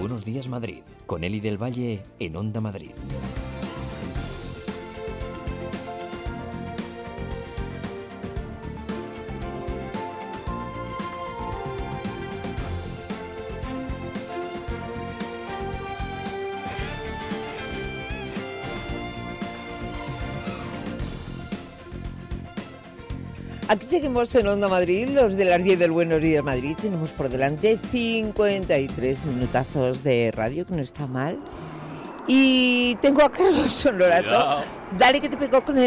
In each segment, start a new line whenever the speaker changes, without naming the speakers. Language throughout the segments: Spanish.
Buenos Días Madrid, con Eli del Valle en Onda Madrid.
Aquí seguimos en Onda Madrid, los de las 10 del Buenos Días Madrid. Tenemos por delante 53 minutazos de radio, que no está mal. Y tengo a Carlos Honorato. Dale, que te pegó con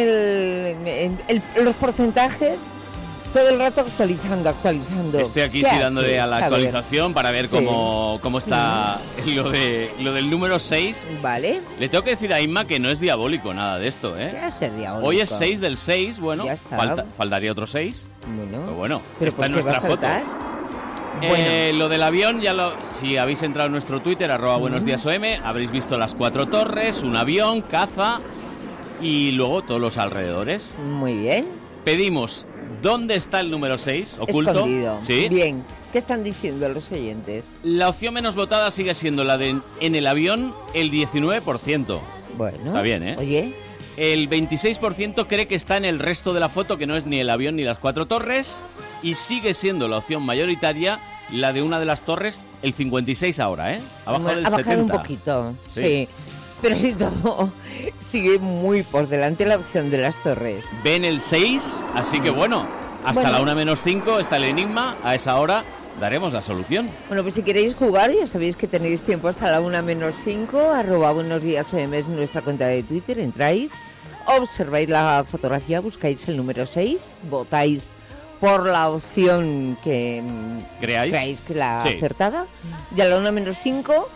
los porcentajes. Todo el rato actualizando.
Estoy aquí sí dándole a la actualización para ver cómo está lo del número 6.
Vale.
Le tengo que decir a Inma que no es diabólico nada de esto, ¿eh?
¿Qué va a ser diabólico?
Hoy es 6 del 6, bueno, faltaría otro 6.
Bueno,
pero está en nuestra foto. Bueno. Lo del avión, si habéis entrado en nuestro Twitter, @buenosdiasOM, habréis visto las 4 torres, un avión, caza y luego todos los alrededores.
Muy bien.
Pedimos, ¿dónde está el número 6? Oculto.
Escondido.
¿Sí?
Bien. ¿Qué están diciendo los oyentes?
La opción menos votada sigue siendo la de en el avión, el 19%.
Bueno.
Está bien, ¿eh?
Oye.
El 26% cree que está en el resto de la foto, que no es ni el avión ni las 4 torres. Y sigue siendo la opción mayoritaria la de una de las torres, el 56% ahora, ¿eh? Ha bajado del 70%.
Ha bajado un poquito, sí. Pero si todo sigue muy por delante la opción de las torres.
Ven el 6, así que bueno, hasta la 1-5 está el enigma. A esa hora daremos la solución.
Bueno, pues si queréis jugar, ya sabéis que tenéis tiempo hasta la 1-5, @buenosdiasom es nuestra cuenta de Twitter. Entráis, observáis la fotografía, buscáis el número 6, votáis por la opción que creáis que la acertada. Y a la 1-5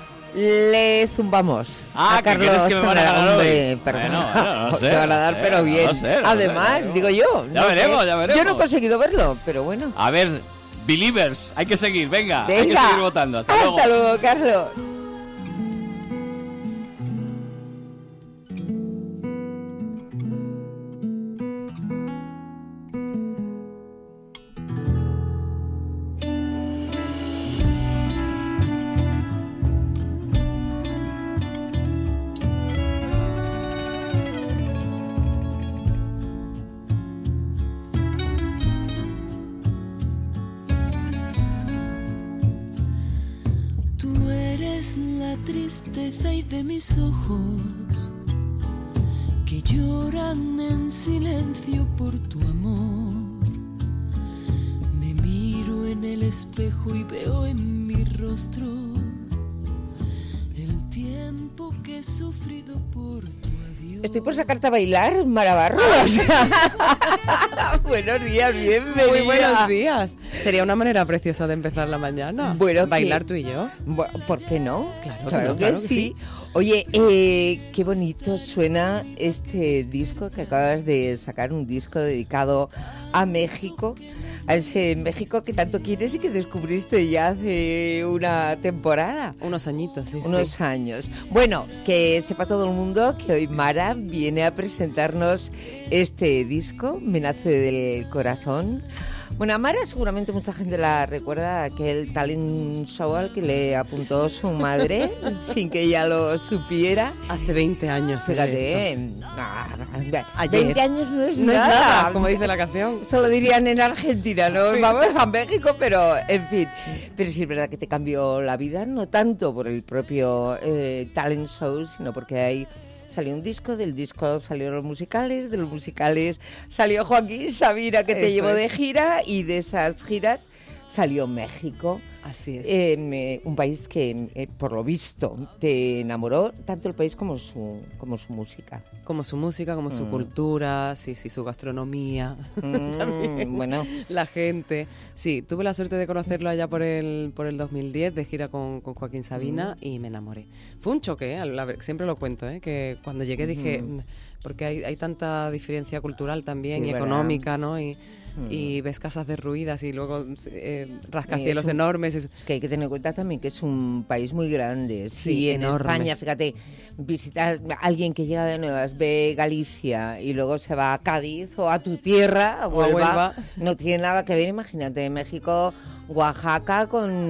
le zumbamos a Carlos.
¿Qué crees que me van a ganar
hombre,
hoy?
No sé, te van a dar, pero bien. Además, digo yo.
Ya veremos.
Yo no he conseguido verlo, pero bueno.
A ver, believers, hay que seguir, venga. Hay que seguir votando. Hasta
luego, Carlos.
Tristeza y de mis ojos que lloran en silencio por tu amor. Me miro en el espejo y veo en mi rostro el tiempo que he sufrido por tu adiós.
Estoy por sacarte a bailar, Marabarros. Buenos días, bienvenida.
Muy buenos días. Sería una manera preciosa de empezar la mañana.
Bueno,
bailar tú y yo.
¿Por qué no?
Claro
que sí. Oye, qué bonito suena este disco que acabas de sacar, un disco dedicado a México, a ese México que tanto quieres y que descubriste ya hace una temporada.
Unos añitos, sí.
Unos años. Bueno, que sepa todo el mundo que hoy Mara viene a presentarnos este disco, Me nace del corazón. Bueno, a Mara seguramente mucha gente la recuerda, aquel talent show al que le apuntó su madre sin que ella lo supiera.
Hace 20 años.
Fíjate, 20 años no es
nada.
No es nada,
como dice la canción.
Eso lo dirían en Argentina, ¿no? Sí. Vamos a México, pero en fin. Pero sí es verdad que te cambió la vida, no tanto por el propio talent show, sino porque salió un disco, del disco salieron los musicales, de los musicales salió Joaquín Sabina, que te llevó de gira, y de esas giras salió México.
Así es.
Un país que, por lo visto, te enamoró tanto el país como su música.
Como su música, como su cultura, sí, su gastronomía. También.
Bueno.
La gente. Sí, tuve la suerte de conocerlo allá por el 2010, de gira con Joaquín Sabina, y me enamoré. Fue un choque, siempre lo cuento, que cuando llegué dije, porque hay tanta diferencia cultural también, y económica, ¿no? Y ves casas derruidas y luego rascacielos enormes. Es
que hay que tener en cuenta también que es un país muy grande.
Sí,
en
enorme.
España, fíjate, visitar a alguien que llega de Nuevas, ve Galicia y luego se va a Cádiz o a tu tierra, a Huelva, no tiene nada que ver. Imagínate, en México, Oaxaca con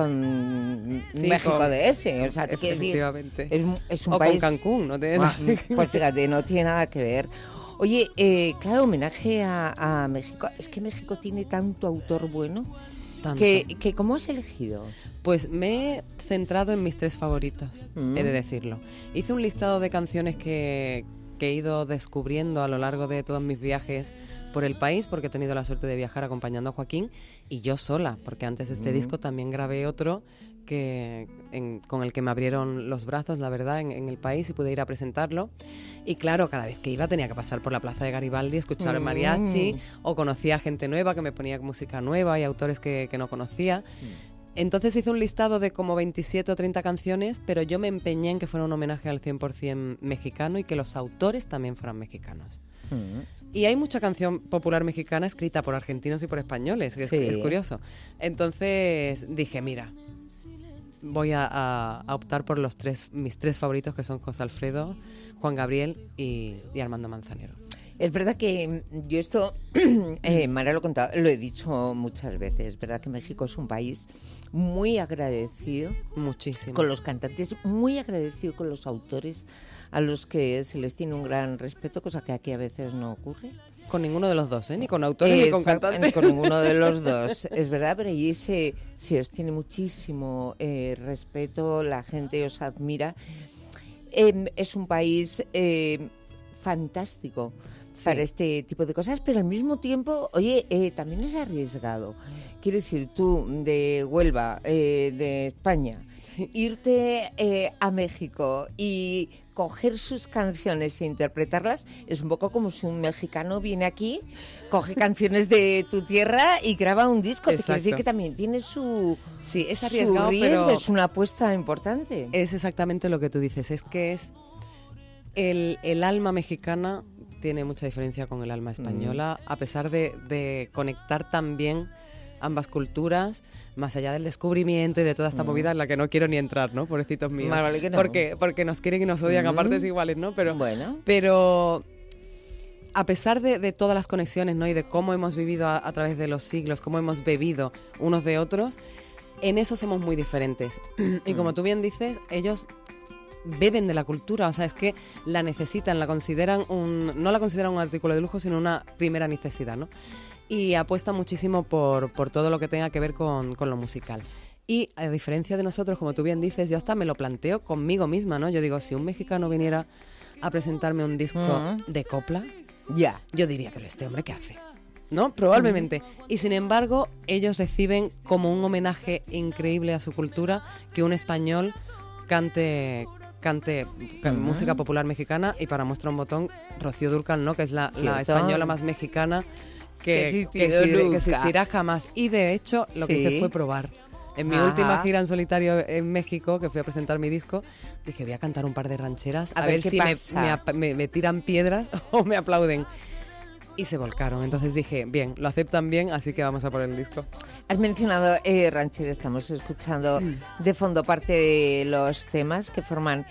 México DF. O sea,
efectivamente.
Es un
o
país...
con Cancún, no tiene nada que ver.
Pues fíjate, no tiene nada que ver. Oye, claro, homenaje a México. Es que México tiene tanto autor bueno. Que ¿cómo has elegido?
Pues me he centrado en mis 3 favoritos, he de decirlo. Hice un listado de canciones que he ido descubriendo a lo largo de todos mis viajes por el país, porque he tenido la suerte de viajar acompañando a Joaquín y yo sola, porque antes de este disco también grabé otro con el que me abrieron los brazos, la verdad, en el país, y pude ir a presentarlo. Y claro, cada vez que iba tenía que pasar por la plaza de Garibaldi, escuchar el mariachi, o conocía gente nueva que me ponía música nueva y autores que no conocía. Entonces hice un listado de como 27 o 30 canciones, pero yo me empeñé en que fuera un homenaje al 100% mexicano y que los autores también fueran mexicanos. Y hay mucha canción popular mexicana escrita por argentinos y por españoles, que es curioso. Entonces dije, mira, voy a optar por mis 3 favoritos, que son José Alfredo, Juan Gabriel y Armando Manzanero.
Es verdad que yo esto, Mara lo he contado, lo he dicho muchas veces, es verdad que México es un país muy agradecido.
Muchísimo.
Con los cantantes, muy agradecido con los autores, a los que se les tiene un gran respeto, cosa que aquí a veces no ocurre.
Con ninguno de los dos, ni con autores ni con cantantes.
Con ninguno de los dos, es verdad, pero allí se os tiene muchísimo respeto, la gente os admira. Es un país fantástico para este tipo de cosas, pero al mismo tiempo, oye, también es arriesgado. Quiero decir, tú de Huelva, de España, irte a México y coger sus canciones e interpretarlas es un poco como si un mexicano viene aquí, coge canciones de tu tierra y graba un disco. Te quiero decir que también tiene su
es arriesgado,
su riesgo,
pero
es una apuesta importante.
Es exactamente lo que tú dices, es que es el alma mexicana tiene mucha diferencia con el alma española, a pesar de conectar tan bien ambas culturas, más allá del descubrimiento y de toda esta movida en la que no quiero ni entrar, ¿no? Pobrecitos míos.
Más vale que no.
Porque nos quieren y nos odian a partes iguales, ¿no?
Bueno.
Pero a pesar de todas las conexiones, ¿no? Y de cómo hemos vivido a través de los siglos, cómo hemos bebido unos de otros, en eso somos muy diferentes. Y como tú bien dices, ellos beben de la cultura, o sea, es que la necesitan, no la consideran un artículo de lujo, sino una primera necesidad, ¿no? Y apuesta muchísimo por todo lo que tenga que ver con lo musical. Y a diferencia de nosotros, como tú bien dices, yo hasta me lo planteo conmigo misma, ¿no? Yo digo, si un mexicano viniera a presentarme un disco de copla, yo diría, pero este hombre, ¿qué hace? ¿No? Probablemente. Y sin embargo, ellos reciben como un homenaje increíble a su cultura que un español cante música popular mexicana, y para muestra un botón, Rocío Dúrcal, ¿no? Que es la española más mexicana que existirá jamás. Y de hecho lo que hice fue probar. En mi última gira en solitario en México, que fui a presentar mi disco, dije, voy a cantar un par de rancheras a ver si me tiran piedras o me aplauden. Y se volcaron. Entonces dije, bien, lo aceptan bien, así que vamos a por el disco.
Has mencionado ranchera, estamos escuchando de fondo parte de los temas que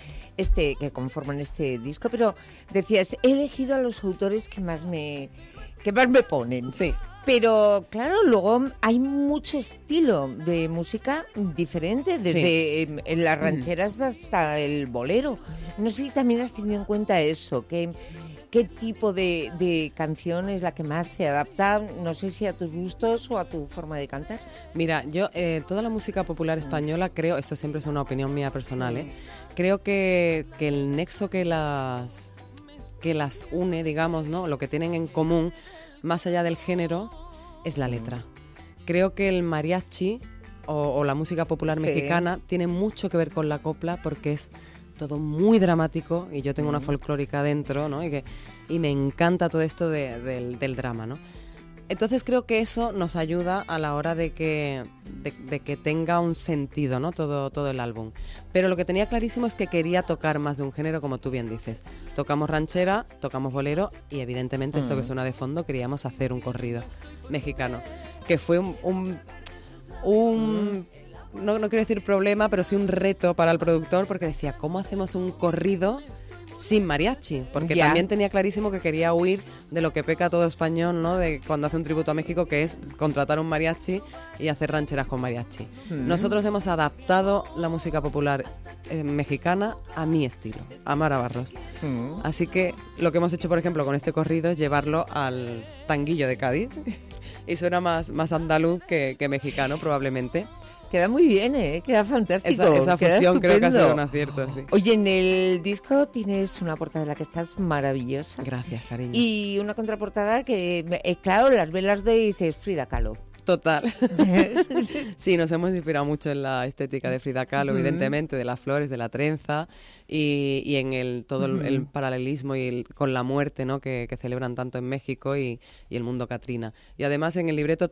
conforman este disco, pero decías, he elegido a los autores que más me ponen.
Sí.
Pero claro, luego hay mucho estilo de música diferente, desde en las rancheras hasta el bolero. No sé si también has tenido en cuenta eso, ¿qué tipo de canción es la que más se adapta? No sé si a tus gustos o a tu forma de cantar.
Mira, yo toda la música popular española, creo, esto siempre es una opinión mía personal, creo que el nexo que las une, digamos, ¿no? Lo que tienen en común, más allá del género, es la letra. Creo que el mariachi o la música popular mexicana tiene mucho que ver con la copla, porque es todo muy dramático, y yo tengo una folclórica dentro, ¿no? Y me encanta todo esto del drama, ¿no? Entonces creo que eso nos ayuda a la hora de que tenga un sentido, ¿no? Todo el álbum. Pero lo que tenía clarísimo es que quería tocar más de un género, como tú bien dices. Tocamos ranchera, tocamos bolero, y evidentemente esto que suena de fondo, queríamos hacer un corrido mexicano, que fue no quiero decir problema, pero sí un reto para el productor, porque decía, ¿cómo hacemos un corrido sin mariachi, porque
Ya.
también tenía clarísimo que quería huir de lo que peca todo español, ¿no? De cuando hace un tributo a México, que es contratar un mariachi y hacer rancheras con mariachi. Nosotros hemos adaptado la música popular mexicana a mi estilo, a Mara Barros. Así que lo que hemos hecho, por ejemplo, con este corrido es llevarlo al tanguillo de Cádiz y suena más andaluz que mexicano, probablemente.
Queda muy bien, queda fantástico.
Esa
queda
fusión creo que ha sido
estupendo.
un acierto, sí.
Oye, en el disco tienes una portada en la que estás maravillosa.
Gracias, cariño.
Y una contraportada que, claro, las velas de y dices Frida Kahlo.
Total. Sí, nos hemos inspirado mucho en la estética de Frida Kahlo, evidentemente, de las flores, de la trenza y en todo el paralelismo y con la muerte, ¿no? que celebran tanto en México y el mundo Catrina. Y además en el libreto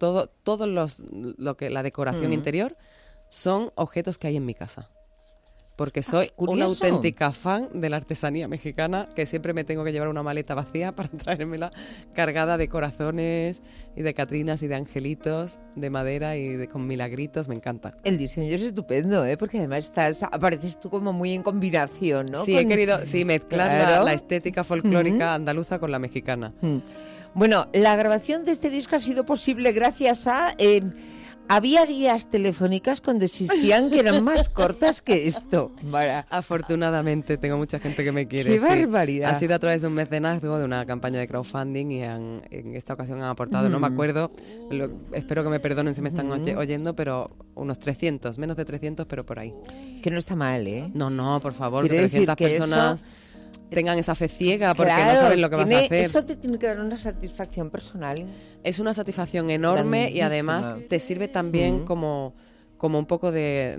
la decoración interior son objetos que hay en mi casa. Porque soy una auténtica fan de la artesanía mexicana, que siempre me tengo que llevar una maleta vacía para traérmela cargada de corazones y de catrinas y de angelitos de madera y con milagritos. Me encanta.
El diseño es estupendo, porque además apareces tú como muy en combinación, ¿no?
Sí, he querido mezclar
Claro.
la estética folclórica andaluza con la mexicana.
Bueno, la grabación de este disco ha sido posible gracias a... había guías telefónicas cuando existían que eran más cortas que esto.
Afortunadamente tengo mucha gente que me quiere.
¡Qué
sí.
barbaridad!
Ha sido a través de un mecenazgo, de una campaña de crowdfunding y en esta ocasión han aportado, no me acuerdo, espero que me perdonen si me están oyendo, pero unos 300, menos de 300, pero por ahí.
Que no está mal, ¿eh?
No, por favor,
Quiere
que 300
decir que
personas tengan esa fe ciega porque
Claro,
no saben lo que vas a hacer.
Eso te tiene que dar una satisfacción personal.
Es una satisfacción enorme
Grandísima.
y además te sirve también como un poco de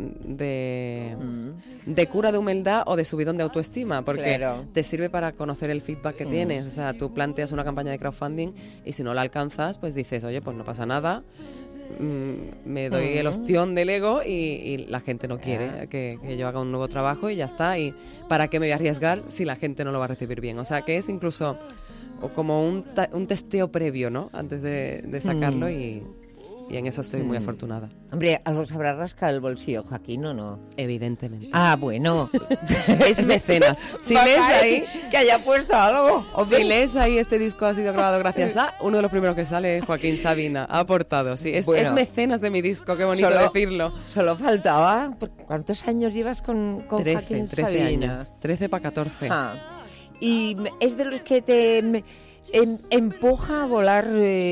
cura de humildad o de subidón de autoestima, porque
Claro.
te sirve para conocer el feedback que tienes. O sea, tú planteas una campaña de crowdfunding y si no la alcanzas, pues dices, oye, pues no pasa nada, me doy el ostión del ego y la gente no quiere que yo haga un nuevo trabajo y ya está. ¿Y para qué me voy a arriesgar si la gente no lo va a recibir bien? O sea, que es incluso como un testeo previo, ¿no? Antes de sacarlo y en eso estoy muy afortunada.
Hombre, algo se habrá rascado el bolsillo, Joaquín, ¿o no?
Evidentemente.
Ah, bueno.
Es mecenas. Si lees ahí,
que haya puesto algo.
si lees ahí, este disco ha sido grabado gracias a uno de los primeros que sale es Joaquín Sabina. Ha aportado, sí. Es
Bueno.
mecenas de mi disco, qué bonito decirlo.
Solo faltaba. ¿Cuántos años llevas con
13
Joaquín Sabina?
años. 13 para 14.
Ah. Y es de los que te empuja a volar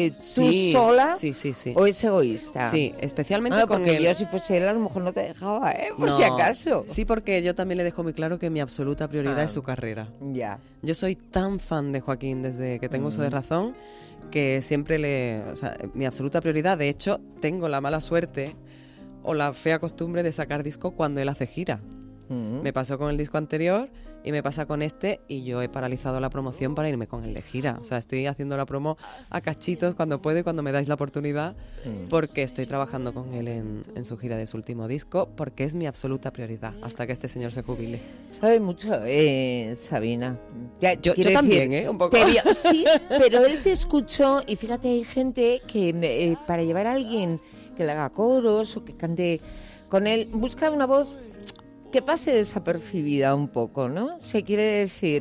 tú sola.
Sí.
¿O es egoísta?
Sí, especialmente
No,
con
porque
él.
yo si fuese él a lo mejor no te dejaba, por
No,
si acaso.
Sí, porque yo también le dejo muy claro que mi absoluta prioridad es su carrera.
Ya.
Yo soy tan fan de Joaquín desde que tengo uso de razón que siempre o sea, mi absoluta prioridad, de hecho, tengo la mala suerte o la fea costumbre de sacar disco cuando él hace gira. Me pasó con el disco anterior y me pasa con este y yo he paralizado la promoción para irme con el de gira. O sea, estoy haciendo la promo a cachitos cuando puedo y cuando me dais la oportunidad porque estoy trabajando con él en su gira de su último disco porque es mi absoluta prioridad hasta que este señor se jubile.
Sabe mucho, Sabina.
Yo
quiero
también,
decir,
un poco.
Sí, pero él te escuchó y fíjate, hay gente que para llevar a alguien que le haga coros o que cante con él, busca una voz que pase desapercibida un poco, ¿no? Se quiere decir,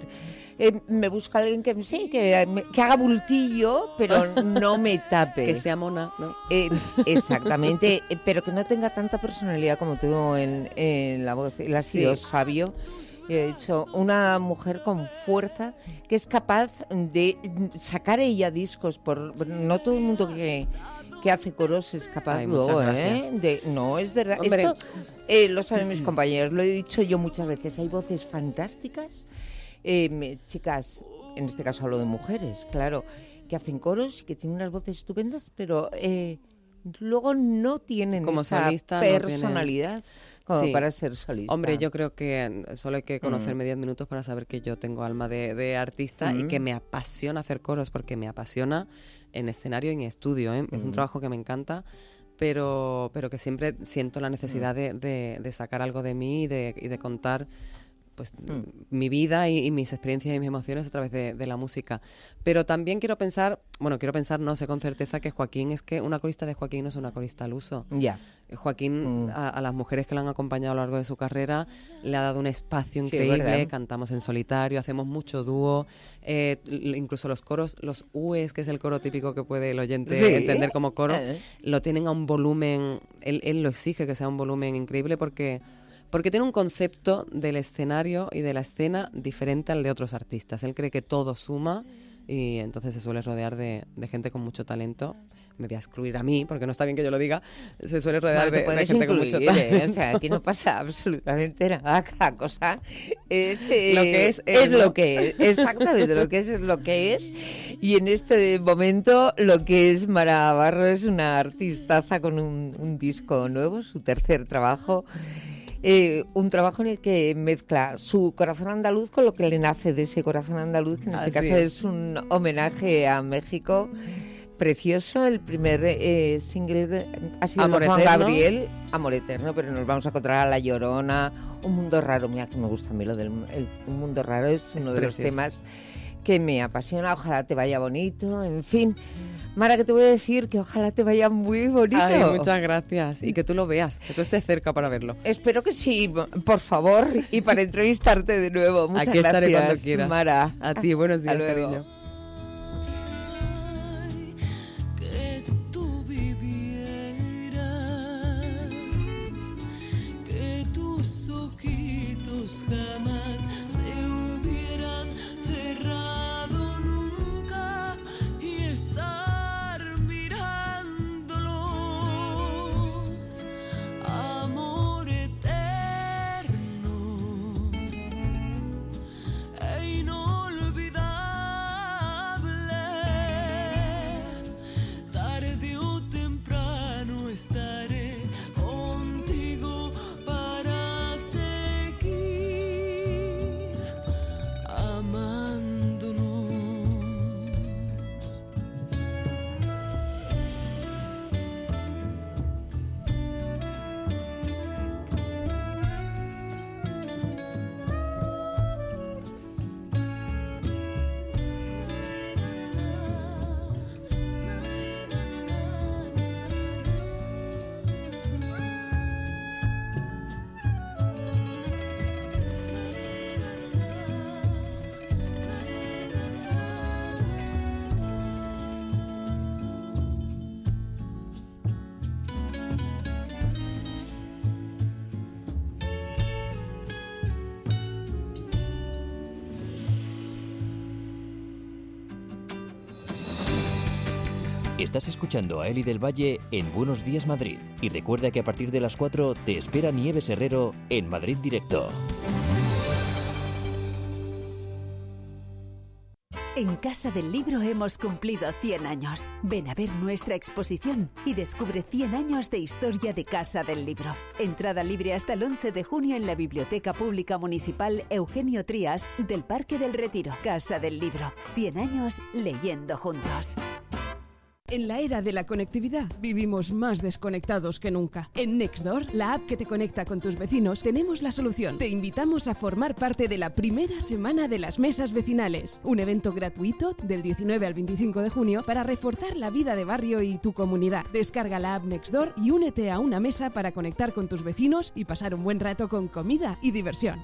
me busca alguien que sí, que haga bultillo, pero no me tape.
Que sea mona, ¿no?
Exactamente, pero que no tenga tanta personalidad como tú en la voz. Él ha sido sabio. De hecho, una mujer con fuerza que es capaz de sacar ella discos. No todo el mundo que hace coros es capaz.
Ay,
luego,
muchas gracias.
No, es verdad.
Hombre.
Esto lo saben mis compañeros, lo he dicho yo muchas veces. Hay voces fantásticas. Chicas, en este caso hablo de mujeres, claro, que hacen coros y que tienen unas voces estupendas, pero luego no tienen
como
esa
solista,
personalidad como
Sí.
para ser solista.
Hombre, yo creo que solo hay que conocerme 10 minutos para saber que yo tengo alma de artista y que me apasiona hacer coros porque me apasiona en escenario y en estudio. Es un trabajo que me encanta, pero que siempre siento la necesidad de sacar algo de mí y de contar mi vida y mis experiencias y mis emociones a través de la música. Pero también quiero pensar, no sé con certeza que Joaquín, es que una corista de Joaquín no es una corista al uso.
Ya.
Joaquín, a las mujeres que lo han acompañado a lo largo de su carrera, le ha dado un espacio increíble. Cantamos en solitario, hacemos mucho dúo, incluso los coros, los UEs, que es el coro típico que puede el oyente entender como coro, lo tienen a un volumen, él lo exige que sea un volumen increíble porque tiene un concepto del escenario y de la escena diferente al de otros artistas. Él cree que todo suma y entonces se suele rodear de gente con mucho talento. Me voy a excluir a mí, porque no está bien que yo lo diga. Se suele rodear de gente con mucho talento.
O sea, aquí no pasa absolutamente nada. Cada cosa es
lo que es
lo que es. Exactamente, lo que es lo que es. Y en este momento lo que es Mara Barro es una artistaza con un disco nuevo, su tercer trabajo. Un trabajo en el que mezcla su corazón andaluz con lo que le nace de ese corazón andaluz, que en este caso es un homenaje a México precioso. El primer single ha sido
Amor
de Juan
Eterno.
Gabriel, Amor Eterno, pero nos vamos a encontrar a La Llorona, Un Mundo Raro. Mira que me gusta a mí lo del Un Mundo Raro, es uno de los temas que me apasiona. Ojalá te vaya bonito, en fin. Mara, que te voy a decir que ojalá te vaya muy bonito.
Ay, muchas gracias. Y que tú lo veas, que tú estés cerca para verlo.
Espero que sí, por favor, y para entrevistarte de nuevo. Muchas
Aquí estaré
gracias,
cuando quieras.
Mara.
A ti, buenos días,
Hasta luego.
cariño.
Que tú vivieras, que tus ojitos jamás se hubieran cerrado nunca y estar mirándolos, amor eterno e inolvidable. Tarde o temprano estaré contigo para seguir amándonos.
Estás escuchando a Eli del Valle en Buenos Días Madrid. Y recuerda que a partir de las 4 te espera Nieves Herrero en Madrid Directo.
En Casa del Libro hemos cumplido 100 años. Ven a ver nuestra exposición y descubre 100 años de historia de Casa del Libro. Entrada libre hasta el 11 de junio en la Biblioteca Pública Municipal Eugenio Trías del Parque del Retiro. Casa del Libro. 100 años leyendo juntos.
En la era de la conectividad, vivimos más desconectados que nunca. En Nextdoor, la app que te conecta con tus vecinos, tenemos la solución. Te invitamos a formar parte de la primera semana de las mesas vecinales, un evento gratuito del 19 al 25 de junio para reforzar la vida de barrio y tu comunidad. Descarga la app Nextdoor y únete a una mesa para conectar con tus vecinos y pasar un buen rato con comida y diversión.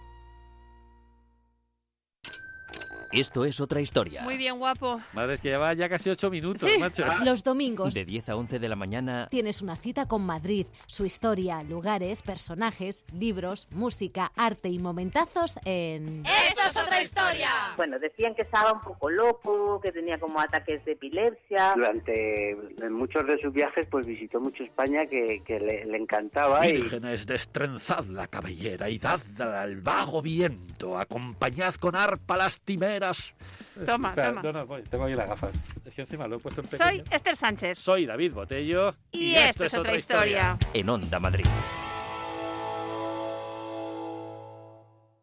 Esto es Otra Historia.
Muy bien, guapo.
Madre, es que lleva ya casi 8 minutos,
Sí.
macho.
Los domingos
De 10 a 11 de la mañana.
tienes una cita con Madrid, su historia, lugares, personajes, libros, música, arte y momentazos en...
¡Esto es Otra Historia!
Bueno, decían que estaba un poco loco, que tenía como ataques de epilepsia.
Durante muchos de sus viajes pues visitó mucho España que le encantaba.
Vírgenes, destrenzad la cabellera y dadla al vago viento, acompañad con arpa lastimeras.
Toma,
Espera,
toma.
No, tengo aquí las gafas. Es que encima lo he puesto en pequeño.
Soy Esther Sánchez.
Soy David Botello.
Y esto es Otra Historia.
En Onda Madrid.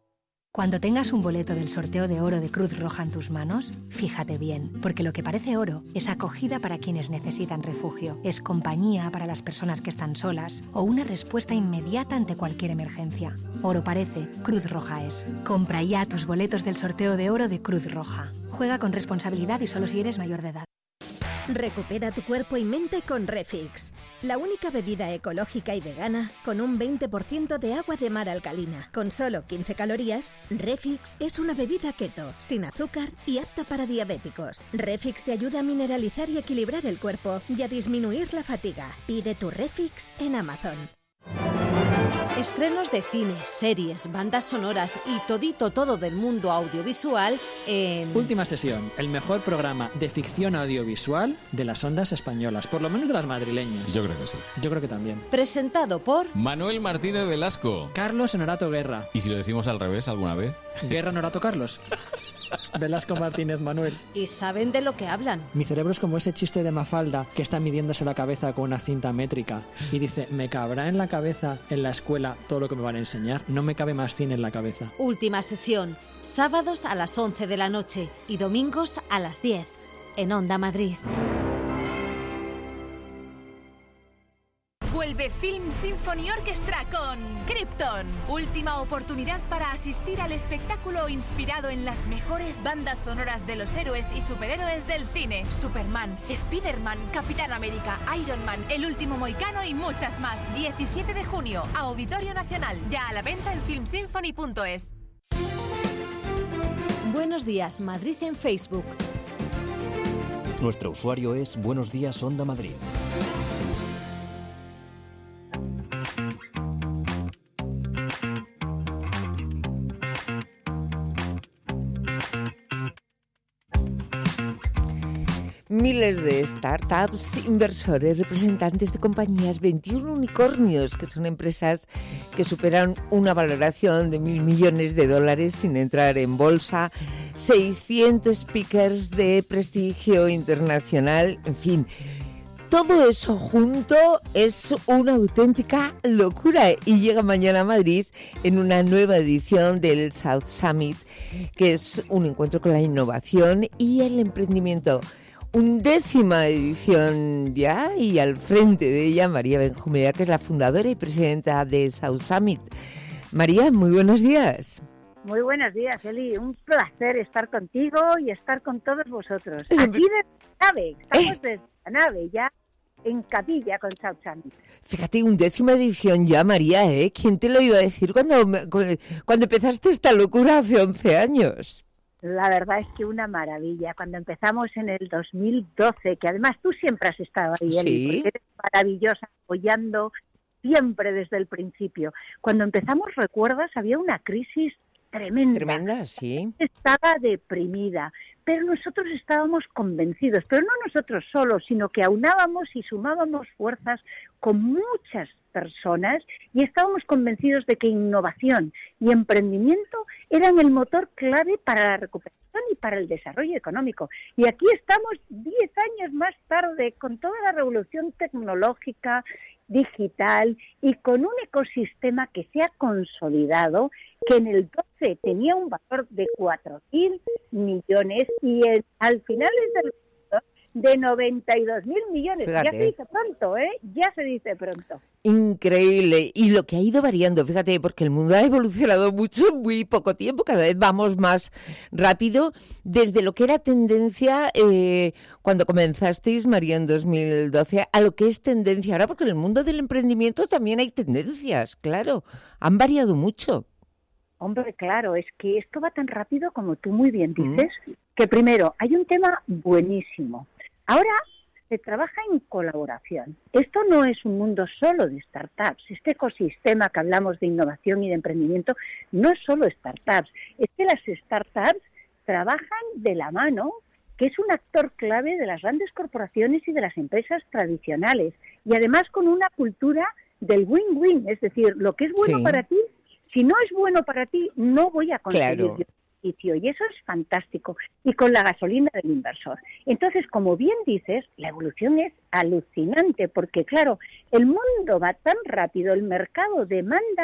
Cuando tengas un boleto del sorteo de oro de Cruz Roja en tus manos, fíjate bien, porque lo que parece oro es acogida para quienes necesitan refugio, es compañía para las personas que están solas o una respuesta inmediata ante cualquier emergencia. Oro parece, Cruz Roja es. Compra ya tus boletos del sorteo de oro de Cruz Roja. Juega con responsabilidad y solo si eres mayor de edad.
Recupera tu cuerpo y mente con Refix, la única bebida ecológica y vegana con un 20% de agua de mar alcalina. Con solo 15 calorías, Refix es una bebida keto, sin azúcar y apta para diabéticos. Refix te ayuda a mineralizar y equilibrar el cuerpo y a disminuir la fatiga. Pide tu Refix en Amazon.
Estrenos de cine, series, bandas sonoras y todo del mundo audiovisual en...
Última Sesión, el mejor programa de ficción audiovisual de las ondas españolas, por lo menos de las madrileñas.
Yo creo que sí.
Yo creo que también.
Presentado por...
Manuel Martínez Velasco.
Carlos Honorato Guerra.
¿Y si lo decimos al revés alguna vez?
Guerra Honorato Carlos. Velasco Martínez Manuel.
Y saben de lo que hablan.
Mi cerebro es como ese chiste de Mafalda que está midiéndose la cabeza con una cinta métrica y dice, ¿me cabrá en la cabeza en la escuela todo lo que me van a enseñar? No me cabe más cine en la cabeza.
Última Sesión, sábados a las 11 de la noche y domingos a las 10 en Onda Madrid.
Vuelve Film Symphony Orchestra con Krypton. Última oportunidad para asistir al espectáculo inspirado en las mejores bandas sonoras de los héroes y superhéroes del cine. Superman, Spider-Man, Capitán América, Iron Man, El Último Mohicano y muchas más. 17 de junio, Auditorio Nacional. Ya a la venta en filmsymphony.es.
Buenos días, Madrid en Facebook.
Nuestro usuario es Buenos Días Onda Madrid.
Miles de startups, inversores, representantes de compañías, 21 unicornios, que son empresas que superan una valoración de $1.000 millones sin entrar en bolsa, 600 speakers de prestigio internacional, en fin. Todo eso junto es una auténtica locura y llega mañana a Madrid en una nueva edición del South Summit, que es un encuentro con la innovación y el emprendimiento. 11ª edición ya, y al frente de ella María Benjumea, que es la fundadora y presidenta de South Summit. María, muy buenos días.
Muy buenos días, Eli. Un placer estar contigo y estar con todos vosotros. Aquí desde la nave, estamos desde la nave, ya en capilla con South Summit.
Fíjate, 11ª edición ya, María, ¿eh? ¿Quién te lo iba a decir cuando empezaste esta locura hace 11 años?
La verdad es que una maravilla. Cuando empezamos en el 2012, que además tú siempre has estado ahí, Eli, porque eres maravillosa, apoyando siempre desde el principio. Cuando empezamos, ¿recuerdas? Había una crisis tremenda.
Tremenda, sí.
Estaba deprimida, pero nosotros estábamos convencidos, pero no nosotros solos, sino que aunábamos y sumábamos fuerzas con muchas personas y estábamos convencidos de que innovación y emprendimiento eran el motor clave para la recuperación y para el desarrollo económico. Y aquí estamos 10 años más tarde con toda la revolución tecnológica, digital y con un ecosistema que se ha consolidado, que en el 12 tenía un valor de 4.000 millones y al final es de 92.000 millones. Fíjate. Ya se dice pronto, ¿eh? Ya se dice pronto.
Increíble. Y lo que ha ido variando, fíjate, porque el mundo ha evolucionado mucho en muy poco tiempo, cada vez vamos más rápido, desde lo que era tendencia cuando comenzasteis, María, en 2012, a lo que es tendencia ahora, porque en el mundo del emprendimiento también hay tendencias, claro, han variado mucho.
Hombre, claro, es que esto va tan rápido como tú muy bien dices, que primero hay un tema buenísimo. Ahora se trabaja en colaboración. Esto no es un mundo solo de startups. Este ecosistema que hablamos de innovación y de emprendimiento no es solo startups. Es que las startups trabajan de la mano, que es un actor clave de las grandes corporaciones y de las empresas tradicionales. Y además con una cultura del win-win, es decir, lo que es bueno para ti, si no es bueno para ti, no voy a conseguir beneficio. Y eso es fantástico. Y con la gasolina del inversor. Entonces, como bien dices, la evolución es alucinante, porque claro, el mundo va tan rápido, el mercado demanda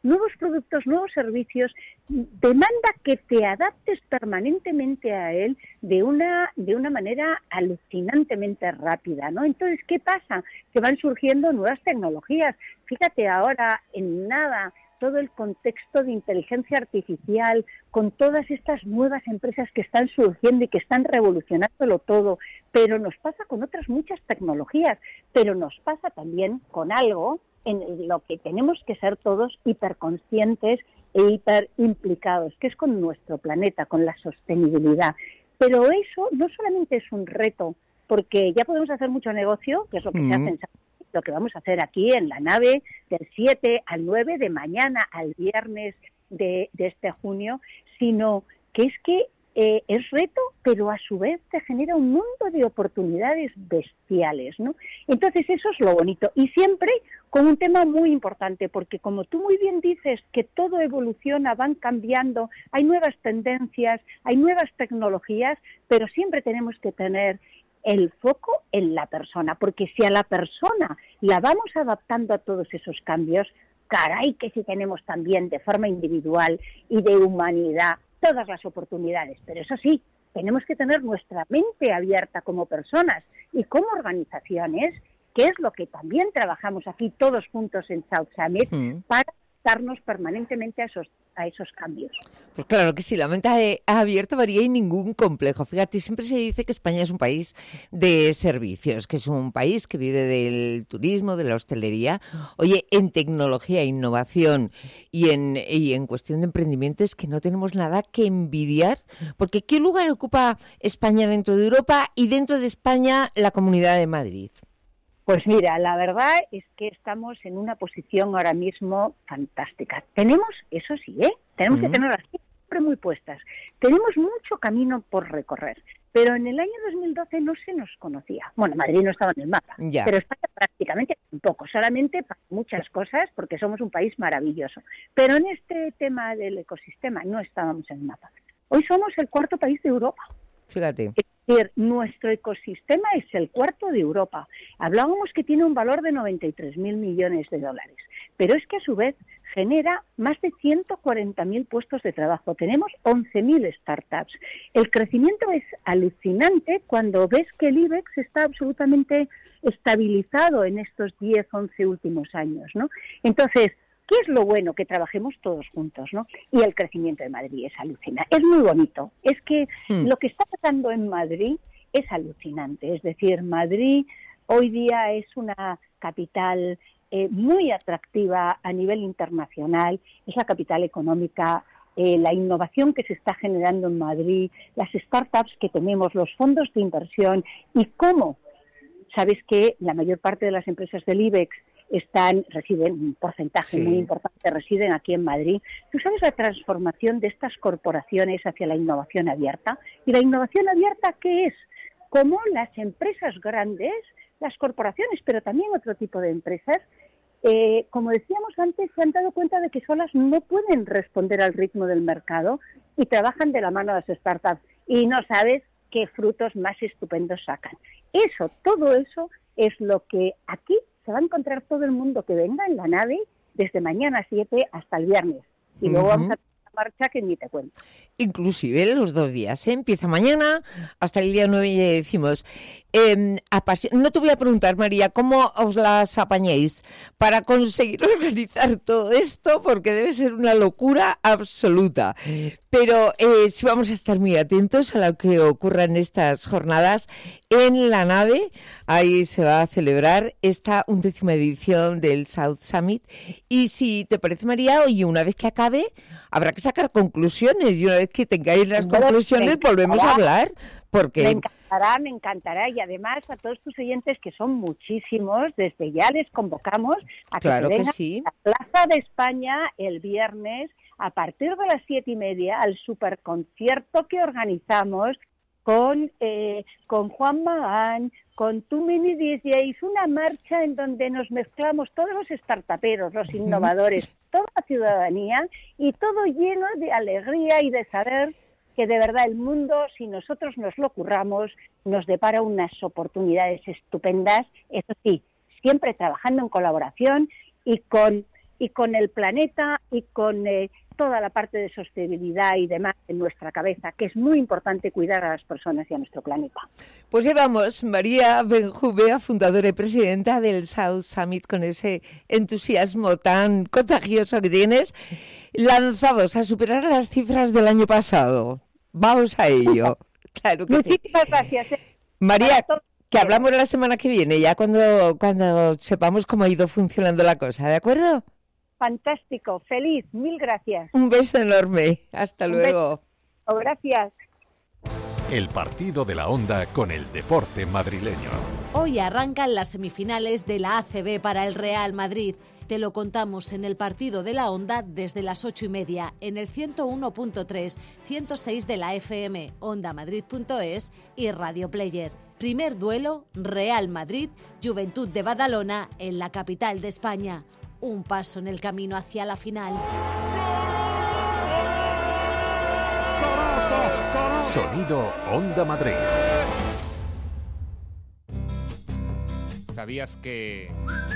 nuevos productos, nuevos servicios, demanda que te adaptes permanentemente a él de una manera alucinantemente rápida, ¿no? Entonces, ¿qué pasa? Que van surgiendo nuevas tecnologías. Fíjate ahora, en nada, todo el contexto de inteligencia artificial, con todas estas nuevas empresas que están surgiendo y que están revolucionándolo todo, pero nos pasa con otras muchas tecnologías, pero nos pasa también con algo en lo que tenemos que ser todos hiperconscientes e hiperimplicados, que es con nuestro planeta, con la sostenibilidad. Pero eso no solamente es un reto, porque ya podemos hacer mucho negocio, que es lo que se hace en lo que vamos a hacer aquí en la nave del 7 al 9 de mañana al viernes de este junio, sino que es que es reto, pero a su vez te genera un mundo de oportunidades bestiales, ¿no? Entonces eso es lo bonito, y siempre con un tema muy importante, porque como tú muy bien dices, que todo evoluciona, van cambiando, hay nuevas tendencias, hay nuevas tecnologías, pero siempre tenemos que tener el foco en la persona, porque si a la persona la vamos adaptando a todos esos cambios, caray que sí tenemos también de forma individual y de humanidad todas las oportunidades, pero eso sí, tenemos que tener nuestra mente abierta como personas y como organizaciones, que es lo que también trabajamos aquí todos juntos en South Summit, para adaptarnos permanentemente a esos cambios.
Pues claro que sí, la mente abierta, María, y ningún complejo. Fíjate, siempre se dice que España es un país de servicios, que es un país que vive del turismo, de la hostelería. Oye, en tecnología, innovación y en cuestión de emprendimiento es que no tenemos nada que envidiar, porque ¿qué lugar ocupa España dentro de Europa y dentro de España la Comunidad de Madrid?
Pues mira, la verdad es que estamos en una posición ahora mismo fantástica. Tenemos, eso sí, tenemos que tenerlas siempre muy puestas. Tenemos mucho camino por recorrer, pero en el año 2012 no se nos conocía. Bueno, Madrid no estaba en el mapa, pero España prácticamente tampoco, solamente para muchas cosas, porque somos un país maravilloso. Pero en este tema del ecosistema no estábamos en el mapa. Hoy somos el cuarto país de Europa.
Fíjate.
Es decir, nuestro ecosistema es el cuarto de Europa. Hablábamos que tiene un valor de 93.000 millones de dólares, pero es que a su vez genera más de 140.000 puestos de trabajo. Tenemos 11.000 startups. El crecimiento es alucinante cuando ves que el IBEX está absolutamente estabilizado en estos 10, 11 últimos años, ¿no? Entonces, ¿qué es lo bueno? Que trabajemos todos juntos, ¿no? Y el crecimiento de Madrid es alucinante. Es muy bonito. Es que lo que está pasando en Madrid es alucinante. Es decir, Madrid hoy día es una capital muy atractiva a nivel internacional. Es la capital económica. La innovación que se está generando en Madrid, las startups que tenemos, los fondos de inversión y cómo, sabes que la mayor parte de las empresas del IBEX residen, un porcentaje muy importante, residen aquí en Madrid. ¿Tú sabes la transformación de estas corporaciones hacia la innovación abierta? ¿Y la innovación abierta qué es? Como las empresas grandes, las corporaciones, pero también otro tipo de empresas, como decíamos antes, se han dado cuenta de que solas no pueden responder al ritmo del mercado y trabajan de la mano de las startups. Y no sabes qué frutos más estupendos sacan. Eso, todo eso es lo que aquí se va a encontrar todo el mundo que venga en la nave desde mañana 7 hasta el viernes. Y luego vamos a marcha que ni te cuento.
Inclusive los 2 días, empieza mañana hasta el día 9 y decimos, no te voy a preguntar, María, ¿cómo os las apañéis para conseguir organizar todo esto? Porque debe ser una locura absoluta. Pero sí vamos a estar muy atentos a lo que ocurra en estas jornadas en la nave. Ahí se va a celebrar esta 11ª edición del South Summit. Y si te parece, María, oye, una vez que acabe, habrá que sacar conclusiones. Y una vez que tengáis las conclusiones, volvemos a hablar. Porque
me encantará. Y además a todos tus oyentes, que son muchísimos, desde ya les convocamos a que se vengan a la Plaza de España el viernes a partir de las 7:30 al superconcierto que organizamos con Juan Magán, con Too Many DJs, una marcha en donde nos mezclamos todos los startuperos, los innovadores, toda la ciudadanía, y todo lleno de alegría y de saber que de verdad el mundo, si nosotros nos lo curramos, nos depara unas oportunidades estupendas, eso sí, siempre trabajando en colaboración y con y con el planeta y con toda la parte de sostenibilidad y demás en nuestra cabeza, que es muy importante cuidar a las personas y a nuestro planeta.
Pues llevamos María Benjumea, fundadora y presidenta del South Summit, con ese entusiasmo tan contagioso que tienes, lanzados a superar las cifras del año pasado. Vamos a ello. Claro que
Muchísimas gracias.
María, que hablamos la semana que viene, ya cuando sepamos cómo ha ido funcionando la cosa, ¿de acuerdo?
Fantástico, feliz, mil gracias.
Un beso enorme, hasta luego.
Gracias.
El partido de la Onda con el deporte madrileño.
Hoy arrancan las semifinales de la ACB para el Real Madrid. Te lo contamos en el partido de la Onda desde las 8:30 en el 101.3, 106 de la FM, ondamadrid.es y Radio Player. Primer duelo, Real Madrid, Juventud de Badalona en la capital de España. Un paso en el camino hacia la final.
Sonido Onda Madrid.
¿Sabías que...?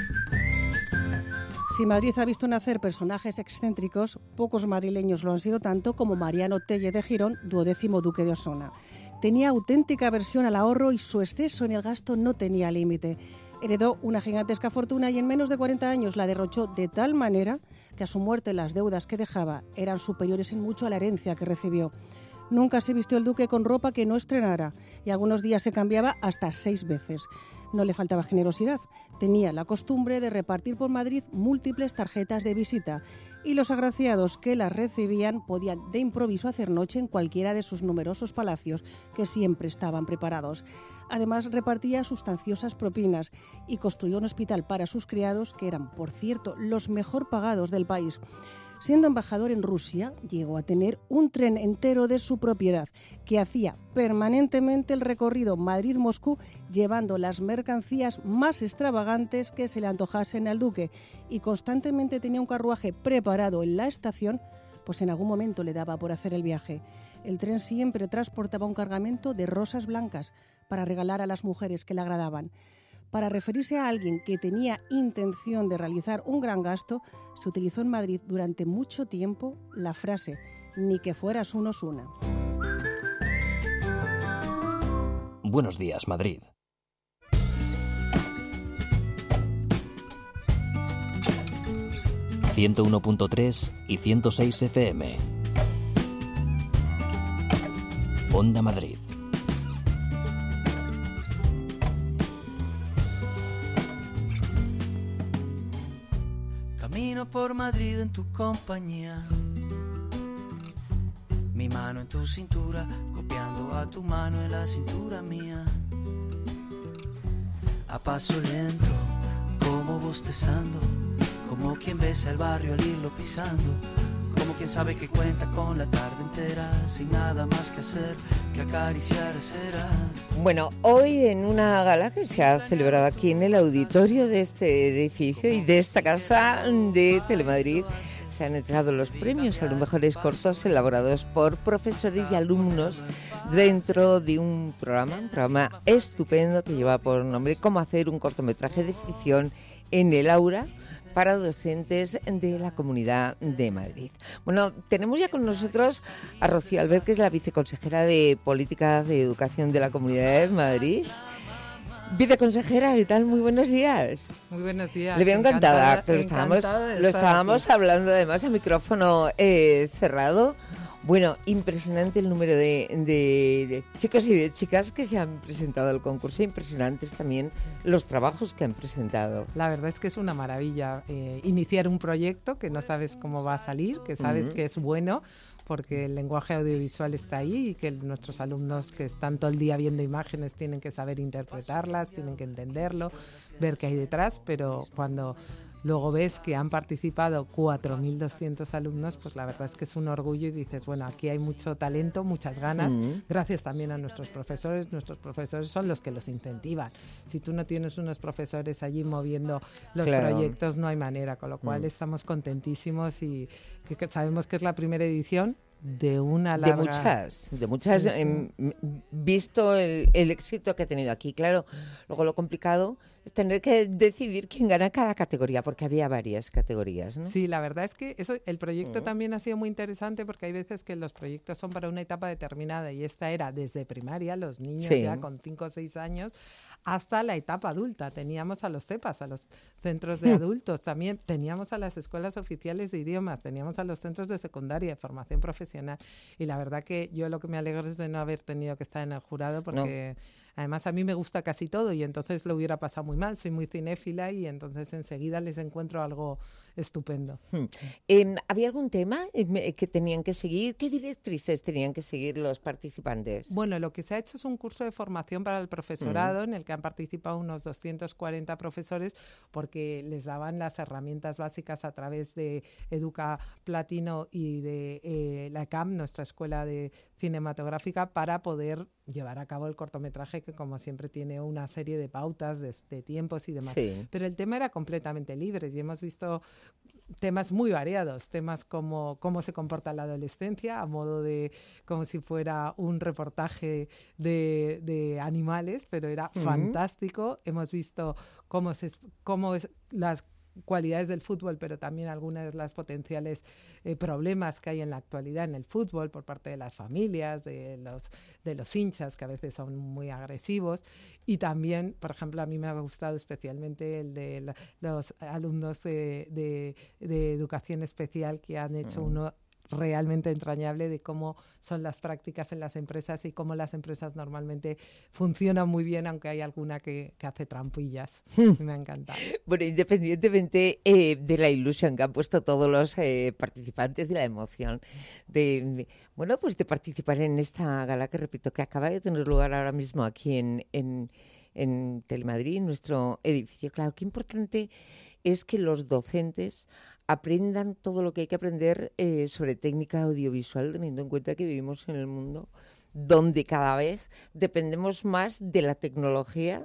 Si Madrid ha visto nacer personajes excéntricos, pocos madrileños lo han sido tanto como Mariano Telle de Girón, 12º duque de Osona. Tenía auténtica aversión al ahorro y su exceso en el gasto no tenía límite. Heredó una gigantesca fortuna y en menos de 40 años la derrochó de tal manera que a su muerte las deudas que dejaba eran superiores en mucho a la herencia que recibió. Nunca se vistió el duque con ropa que no estrenara y algunos días se cambiaba hasta 6 veces. No le faltaba generosidad. Tenía la costumbre de repartir por Madrid múltiples tarjetas de visita y los agraciados que las recibían podían de improviso hacer noche en cualquiera de sus numerosos palacios que siempre estaban preparados. Además, repartía sustanciosas propinas y construyó un hospital para sus criados, que eran, por cierto, los mejor pagados del país. Siendo embajador en Rusia, llegó a tener un tren entero de su propiedad, que hacía permanentemente el recorrido Madrid-Moscú, llevando las mercancías más extravagantes que se le antojasen al duque, y constantemente tenía un carruaje preparado en la estación, pues en algún momento le daba por hacer el viaje. El tren siempre transportaba un cargamento de rosas blancas para regalar a las mujeres que le agradaban. Para referirse a alguien que tenía intención de realizar un gran gasto, se utilizó en Madrid durante mucho tiempo la frase «ni que fueras un Osuna».
Buenos días, Madrid. ...101.3 y 106 FM. Onda Madrid.
Camino por Madrid en tu compañía, mi mano en tu cintura, copiando a tu mano en la cintura mía. A paso lento, como bostezando, como quien besa el barrio al irlo pisando, como quien sabe que cuenta con la tarde entera, sin nada más que hacer que acariciar ceras.
Bueno, hoy en una gala que se ha celebrado aquí en el auditorio de este edificio y de esta casa de Telemadrid, se han entregado los premios a los mejores cortos elaborados por profesores y alumnos dentro de un programa estupendo que lleva por nombre Cómo hacer un cortometraje de ficción en el aula para docentes de la Comunidad de Madrid. Bueno, tenemos ya con nosotros a Rocío Albert, que es la viceconsejera de Política de Educación de la Comunidad de Madrid. Viceconsejera, ¿qué tal? Muy buenos días.
Muy buenos días.
Le veo encantada. Lo estábamos hablando además a micrófono cerrado. Bueno, impresionante el número de chicos y de chicas que se han presentado al concurso. Impresionantes también los trabajos que han presentado.
La verdad es que es una maravilla iniciar un proyecto que no sabes cómo va a salir, que sabes que es bueno, porque el lenguaje audiovisual está ahí y que nuestros alumnos que están todo el día viendo imágenes tienen que saber interpretarlas, tienen que entenderlo, ver qué hay detrás, pero cuando luego ves que han participado 4.200 alumnos, pues la verdad es que es un orgullo y dices, bueno, aquí hay mucho talento, muchas ganas, gracias también a nuestros profesores son los que los incentivan. Si tú no tienes unos profesores allí moviendo los proyectos, no hay manera, con lo cual estamos contentísimos y que sabemos que es la primera edición, de una larga...
De muchas, visto el éxito que ha tenido aquí. Claro, luego lo complicado es tener que decidir quién gana cada categoría, porque había varias categorías, ¿no?
Sí, la verdad es que el proyecto también ha sido muy interesante, porque hay veces que los proyectos son para una etapa determinada, y esta era desde primaria, los niños ya con 5 o 6 años, hasta la etapa adulta. Teníamos a los CEPAS, a los centros de adultos, también teníamos a las escuelas oficiales de idiomas, teníamos a los centros de secundaria, de formación profesional, y la verdad que yo lo que me alegro es de no haber tenido que estar en el jurado, porque además a mí me gusta casi todo, y entonces lo hubiera pasado muy mal, soy muy cinéfila, y entonces enseguida les encuentro algo estupendo.
¿Había algún tema que tenían que seguir? ¿Qué directrices tenían que seguir los participantes?
Bueno, lo que se ha hecho es un curso de formación para el profesorado en el que han participado unos 240 profesores, porque les daban las herramientas básicas a través de Educa Platino y de la ECAM, nuestra escuela de cinematográfica, para poder llevar a cabo el cortometraje, que como siempre tiene una serie de pautas de tiempos y demás. Sí. Pero el tema era completamente libre, y hemos visto temas muy variados, temas como cómo se comporta la adolescencia, a modo de como si fuera un reportaje de animales, pero era fantástico. Hemos visto cómo es las cualidades del fútbol, pero también algunas de las potenciales problemas que hay en la actualidad en el fútbol por parte de las familias, de los hinchas, que a veces son muy agresivos. Y también, por ejemplo, a mí me ha gustado especialmente el de los alumnos de educación especial, que han hecho uno realmente entrañable de cómo son las prácticas en las empresas y cómo las empresas normalmente funcionan muy bien, aunque hay alguna que hace trampillas. Me ha encantado.
Bueno, independientemente de la ilusión que han puesto todos los participantes, de la emoción de participar en esta gala, que repito, que acaba de tener lugar ahora mismo aquí en Telemadrid, en nuestro edificio. Claro, qué importante es que los docentes aprendan todo lo que hay que aprender sobre técnica audiovisual, teniendo en cuenta que vivimos en el mundo donde cada vez dependemos más de la tecnología.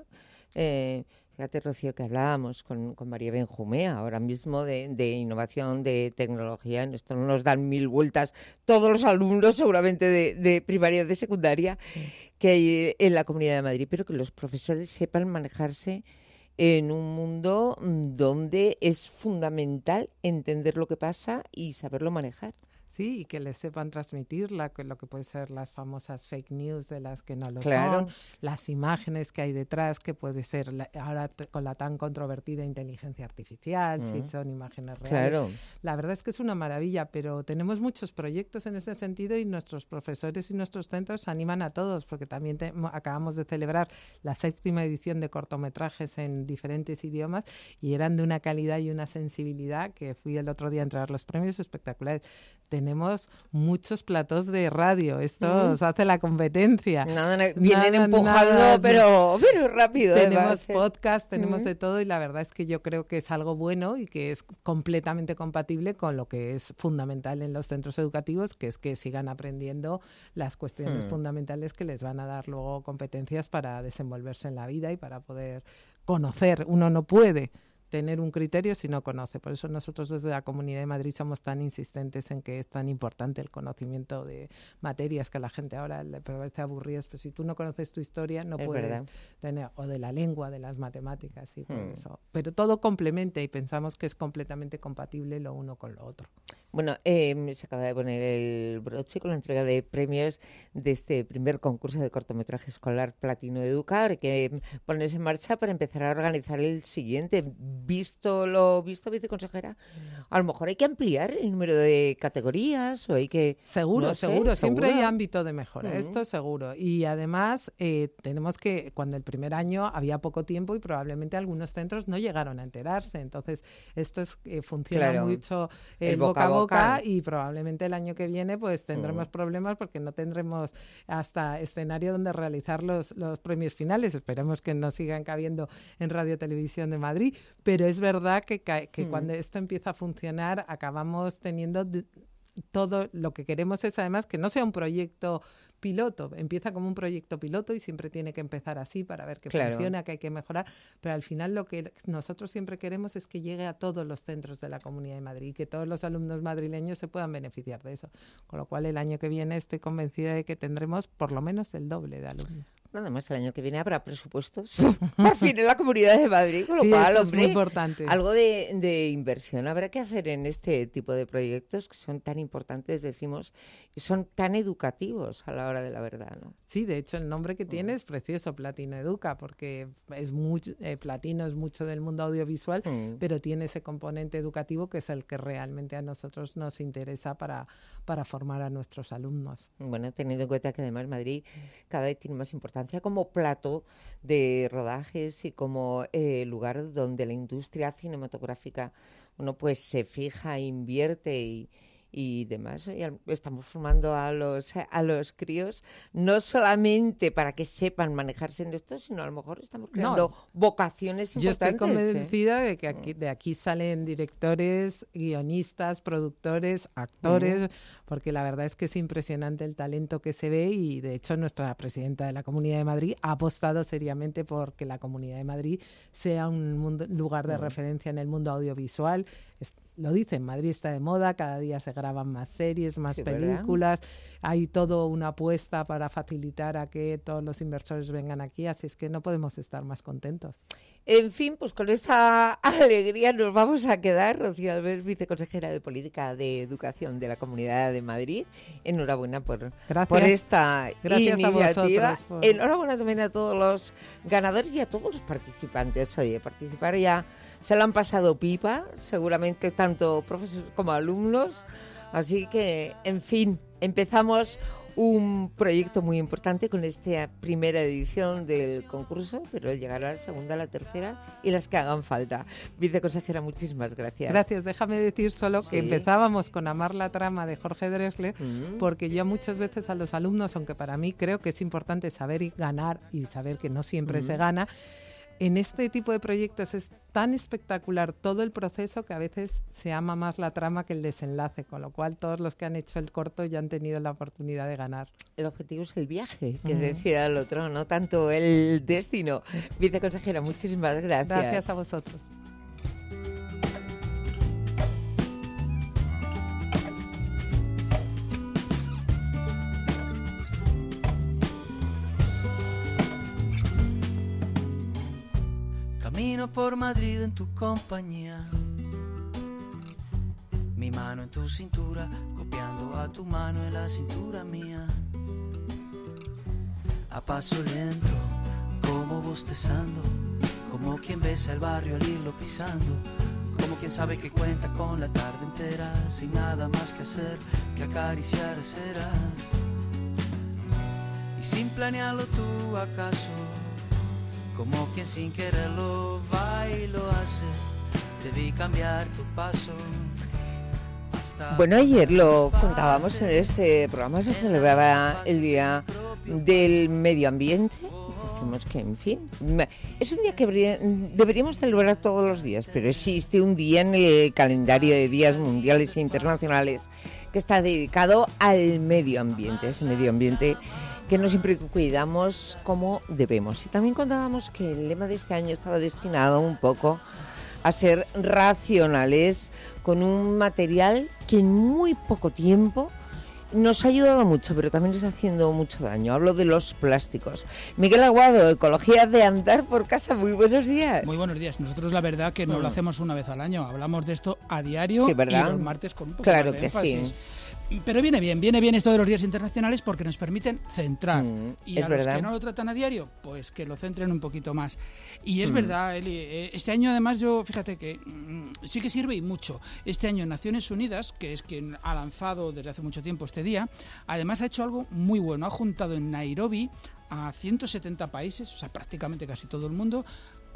Fíjate, Rocío, que hablábamos con María Benjumea ahora mismo de innovación, de tecnología. En esto no nos dan mil vueltas todos los alumnos, seguramente de primaria, de secundaria, que hay en la Comunidad de Madrid, pero que los profesores sepan manejarse en un mundo donde es fundamental entender lo que pasa y saberlo manejar.
Sí, y que les sepan transmitir lo que puede ser las famosas fake news, de las que no lo
son,
las imágenes que hay detrás, que puede ser ahora con la tan controvertida inteligencia artificial, si son imágenes reales.
Claro.
La verdad es que es una maravilla, pero tenemos muchos proyectos en ese sentido, y nuestros profesores y nuestros centros animan a todos, porque también acabamos de celebrar la 7ª edición de cortometrajes en diferentes idiomas, y eran de una calidad y una sensibilidad, que fui el otro día a entregar los premios, espectaculares. Tenemos muchos platós de radio, esto os hace la competencia.
Vienen empujando, pero rápido.
Tenemos podcast, tenemos de todo, y la verdad es que yo creo que es algo bueno y que es completamente compatible con lo que es fundamental en los centros educativos, que es que sigan aprendiendo las cuestiones fundamentales que les van a dar luego competencias para desenvolverse en la vida y para poder conocer. Uno no puede tener un criterio si no conoce. Por eso nosotros desde la Comunidad de Madrid somos tan insistentes en que es tan importante el conocimiento de materias que a la gente ahora le parece aburridas, pero si tú no conoces tu historia no puedes tener, o de la lengua, de las matemáticas, y por eso. Pero todo complementa, y pensamos que es completamente compatible lo uno con lo otro.
Bueno, se acaba de poner el broche con la entrega de premios de este primer concurso de cortometraje escolar Platino Educar, que pones en marcha para empezar a organizar el siguiente. Visto lo visto, viceconsejera, a lo mejor hay que ampliar el número de categorías, o hay que...
Seguro, siempre hay ámbito de mejora, esto seguro. Y además tenemos que, cuando el primer año había poco tiempo y probablemente algunos centros no llegaron a enterarse, entonces esto es funciona mucho el boca a boca, y probablemente el año que viene pues tendremos problemas, porque no tendremos hasta escenario donde realizar los premios finales. Esperemos que nos sigan cabiendo en Radio Televisión de Madrid, pero es verdad que cuando esto empieza a funcionar acabamos teniendo todo lo que queremos es además que no sea un proyecto piloto, empieza como un proyecto piloto y siempre tiene que empezar así para ver que funciona, que hay que mejorar, pero al final lo que nosotros siempre queremos es que llegue a todos los centros de la Comunidad de Madrid y que todos los alumnos madrileños se puedan beneficiar de eso, con lo cual el año que viene estoy convencida de que tendremos por lo menos el doble de alumnos.
Nada más el año que viene habrá presupuestos por fin en la Comunidad de Madrid, con lo
sí,
cual,
eso
hombre,
es muy importante.
Algo de inversión habrá que hacer en este tipo de proyectos que son tan importantes, decimos, y son tan educativos a la hora de la verdad, ¿no?
Sí, de hecho el nombre que tiene es precioso, Platino Educa, porque es mucho, Platino es mucho del mundo audiovisual, pero tiene ese componente educativo que es el que realmente a nosotros nos interesa para formar a nuestros alumnos.
Bueno, teniendo en cuenta que además Madrid cada vez tiene más importancia como plató de rodajes y como lugar donde la industria cinematográfica, bueno, pues se fija, invierte y demás. Y estamos formando a los críos no solamente para que sepan manejarse en esto, sino a lo mejor estamos creando vocaciones importantes.
Yo estoy convencida de que de aquí salen directores, guionistas, productores, actores, porque la verdad es que es impresionante el talento que se ve y de hecho nuestra presidenta de la Comunidad de Madrid ha apostado seriamente por que la Comunidad de Madrid sea un lugar de referencia en el mundo audiovisual. Lo dicen, Madrid está de moda, cada día se graban más series, más películas, hay todo una apuesta para facilitar a que todos los inversores vengan aquí, así es que no podemos estar más contentos.
En fin, pues con esta alegría nos vamos a quedar. Rocío Albert, viceconsejera de Política de Educación de la Comunidad de Madrid. Enhorabuena por esta iniciativa. Enhorabuena también a todos los ganadores y a todos los participantes. Oye, participar ya se lo han pasado pipa, seguramente tanto profesores como alumnos. Así que, en fin, empezamos un proyecto muy importante con esta primera edición del concurso, pero llegará la segunda, la tercera y las que hagan falta. Viceconsejera, muchísimas gracias.
Gracias. Déjame decir solo que empezábamos con Amar la trama de Jorge Drexler, porque yo muchas veces a los alumnos, aunque para mí creo que es importante saber y ganar y saber que no siempre se gana, en este tipo de proyectos es tan espectacular todo el proceso que a veces se ama más la trama que el desenlace, con lo cual todos los que han hecho el corto ya han tenido la oportunidad de ganar.
El objetivo es el viaje, que decía el otro, no tanto el destino. Viceconsejera, muchísimas gracias.
Gracias a vosotros.
Camino por Madrid en tu compañía, mi mano en tu cintura, copiando a tu mano en la cintura mía. A paso lento, como bostezando, como quien besa el barrio al irlo pisando, como quien sabe que cuenta con la tarde entera, sin nada más que hacer que acariciar ceras. Y sin planearlo tú acaso, como quien sin quererlo va y lo hace, te vi cambiar tu paso.
Bueno, ayer lo contábamos en este programa, se celebraba el Día del Medio Ambiente. Decimos que, en fin, es un día que deberíamos celebrar todos los días, pero existe un día en el calendario de días mundiales e internacionales que está dedicado al medio ambiente, ese medio ambiente que no siempre cuidamos como debemos. Y también contábamos que el lema de este año estaba destinado un poco a ser racionales con un material que en muy poco tiempo nos ha ayudado mucho, pero también está haciendo mucho daño. Hablo de los plásticos. Miguel Aguado, Ecología de Andar por Casa, muy buenos días.
Muy buenos días. Nosotros la verdad que no lo hacemos una vez al año, hablamos de esto a diario,
sí, ¿verdad?
Y los martes con un poco
claro
de
que
énfasis.
Sí.
Pero viene bien esto de los días internacionales porque nos permiten centrar. Y a
verdad.
los que no lo tratan a diario, pues que lo centren un poquito más. Y es verdad, Eli, este año además yo, fíjate que sí que sirve y mucho. Este año Naciones Unidas, que es quien ha lanzado desde hace mucho tiempo este día, además ha hecho algo muy bueno. Ha juntado en Nairobi a 170 países, o sea, prácticamente casi todo el mundo, con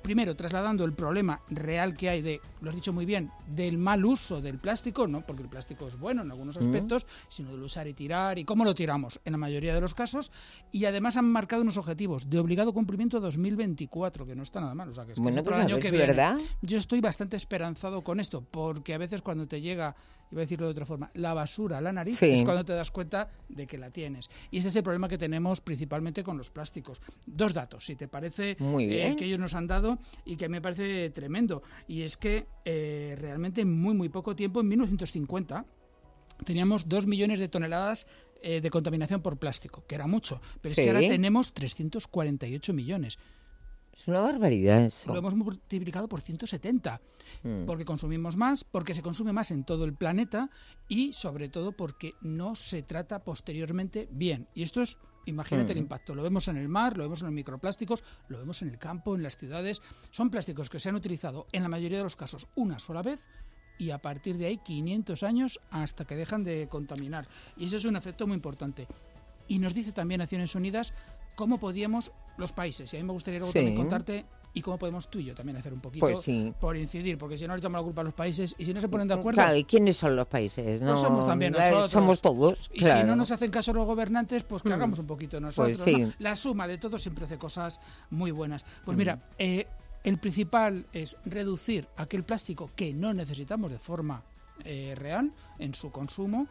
primero, trasladando el problema real que hay de, lo has dicho muy bien, del mal uso del plástico, no porque el plástico es bueno en algunos aspectos, sino del usar y tirar y cómo lo tiramos en la mayoría de los casos. Y además han marcado unos objetivos de obligado cumplimiento 2024, que no está nada mal. O sea, que es
Bueno,
que
pues
para el año
a ver
que
si
viene.
¿verdad?
Yo estoy bastante esperanzado con esto, porque a veces cuando te llega, iba a decirlo de otra forma, la basura a la nariz,
Sí.
es cuando te das cuenta de que la tienes. Y ese es el problema que tenemos principalmente con los plásticos. 2 datos, si te parece,
Muy bien.
que ellos nos han dado y que me parece tremendo. Y es que realmente en muy, muy poco tiempo, en 1950, teníamos 2 millones de toneladas de contaminación por plástico, que era mucho. Pero
Sí.
es que ahora tenemos 348 millones.
Es una barbaridad eso.
Lo hemos multiplicado por 170, porque consumimos más, porque se consume más en todo el planeta y sobre todo porque no se trata posteriormente bien. Y esto es, imagínate el impacto, lo vemos en el mar, lo vemos en los microplásticos, lo vemos en el campo, en las ciudades. Son plásticos que se han utilizado en la mayoría de los casos una sola vez y a partir de ahí 500 años hasta que dejan de contaminar. Y eso es un efecto muy importante. Y nos dice también Naciones Unidas cómo podíamos los países, y a mí me gustaría luego
Sí.
también contarte y cómo podemos tú y yo también hacer un poquito
Pues sí.
por incidir, porque si no le echamos la culpa a los países y si no se ponen de acuerdo,
Claro, ¿y quiénes son los países?
pues
No,
somos también nosotros.
Somos todos,
Y
claro.
si no nos hacen caso los gobernantes, pues que hagamos un poquito nosotros.
Pues sí.
¿no? La suma de todo siempre hace cosas muy buenas. Pues mira, el principal es reducir aquel plástico que no necesitamos de forma real en su consumo.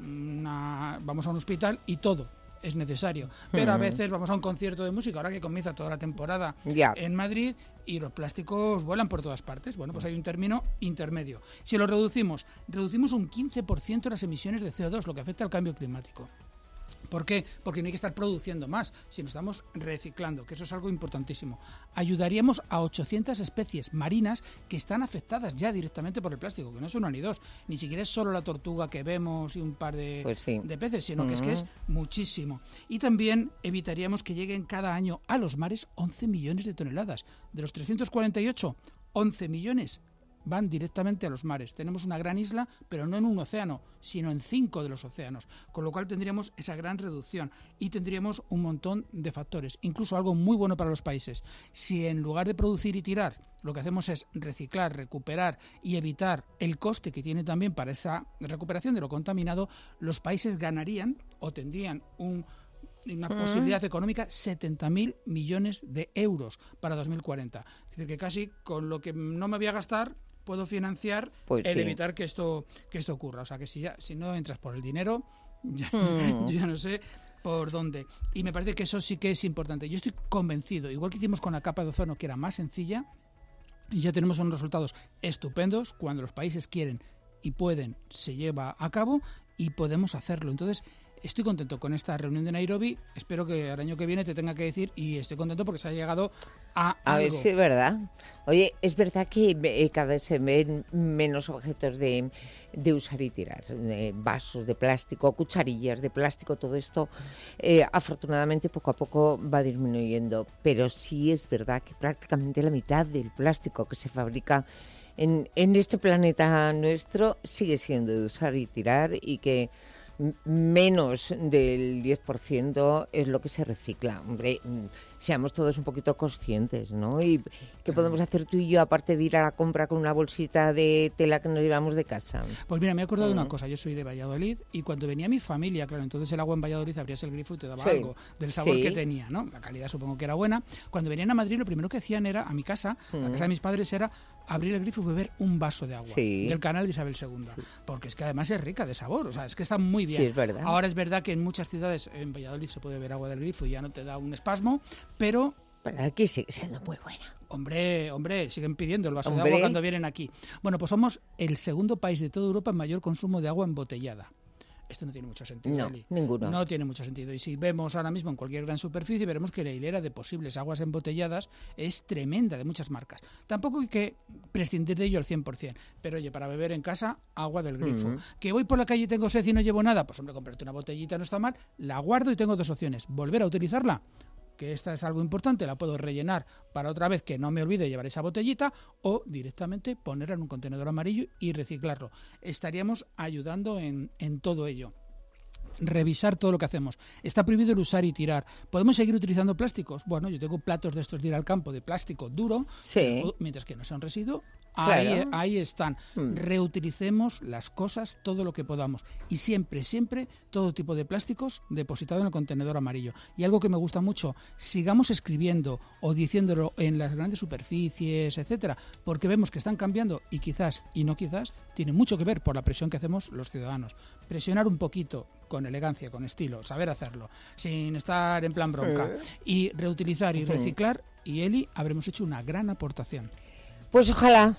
Vamos a un hospital y todo es necesario, pero a veces vamos a un concierto de música, ahora que comienza toda la temporada en Madrid y los plásticos vuelan por todas partes. Bueno, pues hay un término intermedio. Si lo reducimos un 15% las emisiones de CO2, lo que afecta al cambio climático. ¿Por qué? Porque no hay que estar produciendo más, sino estamos reciclando, que eso es algo importantísimo. Ayudaríamos a 800 especies marinas que están afectadas ya directamente por el plástico, que no es uno ni dos, ni siquiera es solo la tortuga que vemos y un par de peces, sino que es muchísimo. Y también evitaríamos que lleguen cada año a los mares 11 millones de toneladas. De los 348, 11 millones van directamente a los mares. Tenemos una gran isla, pero no en un océano, sino en 5 de los océanos, con lo cual tendríamos esa gran reducción y tendríamos un montón de factores, incluso algo muy bueno para los países. Si en lugar de producir y tirar, lo que hacemos es reciclar, recuperar y evitar el coste que tiene también para esa recuperación de lo contaminado, los países ganarían o tendrían una posibilidad económica 70.000 millones de euros para 2040. Es decir, que casi con lo que no me voy a gastar puedo financiar evitar que esto ocurra. O sea, que si no entras por el dinero, yo ya no sé por dónde. Y me parece que eso sí que es importante. Yo estoy convencido, igual que hicimos con la capa de ozono, que era más sencilla, y ya tenemos unos resultados estupendos, cuando los países quieren y pueden, se lleva a cabo y podemos hacerlo. Entonces, estoy contento con esta reunión de Nairobi. Espero que el año que viene te tenga que decir, y estoy contento porque se ha llegado a algo.
ver si es verdad. Oye, es verdad que cada vez se ven menos objetos de usar y tirar, vasos de plástico, cucharillas de plástico, todo esto afortunadamente poco a poco va disminuyendo, pero sí es verdad que prácticamente la mitad del plástico que se fabrica en este planeta nuestro sigue siendo de usar y tirar, y que menos del 10% es lo que se recicla. Hombre, seamos todos un poquito conscientes, ¿no? ¿Y qué podemos hacer tú y yo, aparte de ir a la compra con una bolsita de tela que nos llevamos de casa?
Pues mira, me he acordado de una cosa. Yo soy de Valladolid y cuando venía mi familia, claro, entonces el agua en Valladolid abrías el grifo y te daba algo del sabor que tenía, ¿no? La calidad supongo que era buena. Cuando venían a Madrid, lo primero que hacían era, a mi casa, a la casa de mis padres, era abrir el grifo y beber un vaso de agua del canal de Isabel II, porque es que además es rica de sabor, o sea, es que está muy bien.
Sí, es verdad.
Ahora es verdad que en muchas ciudades, en Valladolid se puede beber agua del grifo y ya no te da un espasmo, pero
aquí sigue siendo muy buena.
Hombre, siguen pidiendo el vaso de agua cuando vienen aquí. Bueno, pues somos el segundo país de toda Europa en mayor consumo de agua embotellada. Esto no tiene mucho sentido,
no,
Eli.
Ninguno.
No tiene mucho sentido. Y si vemos ahora mismo en cualquier gran superficie, veremos que la hilera de posibles aguas embotelladas es tremenda, de muchas marcas. Tampoco hay que prescindir de ello al 100%. Pero oye, para beber en casa, agua del grifo. ¿Que voy por la calle y tengo sed y no llevo nada? Pues hombre, comprarte una botellita no está mal. La guardo y tengo 2 opciones. Volver a utilizarla, que esta es algo importante, la puedo rellenar para otra vez que no me olvide llevar esa botellita, o directamente ponerla en un contenedor amarillo y reciclarlo. Estaríamos ayudando en todo ello. revisar todo lo que hacemos. Está prohibido el usar y tirar. ¿Podemos seguir utilizando plásticos? Bueno, yo tengo platos de estos de ir al campo de plástico duro,
Sí.
mientras que no sea un residuo.
Claro.
Ahí están. Reutilicemos las cosas todo lo que podamos. Y siempre, siempre, todo tipo de plásticos depositado en el contenedor amarillo. Y algo que me gusta mucho, sigamos escribiendo o diciéndolo en las grandes superficies, etcétera, porque vemos que están cambiando y quizás, y no quizás, tiene mucho que ver por la presión que hacemos los ciudadanos. Presionar un poquito con elegancia, con estilo, saber hacerlo, sin estar en plan bronca. Y reutilizar y reciclar, y Eli, habremos hecho una gran aportación.
Pues ojalá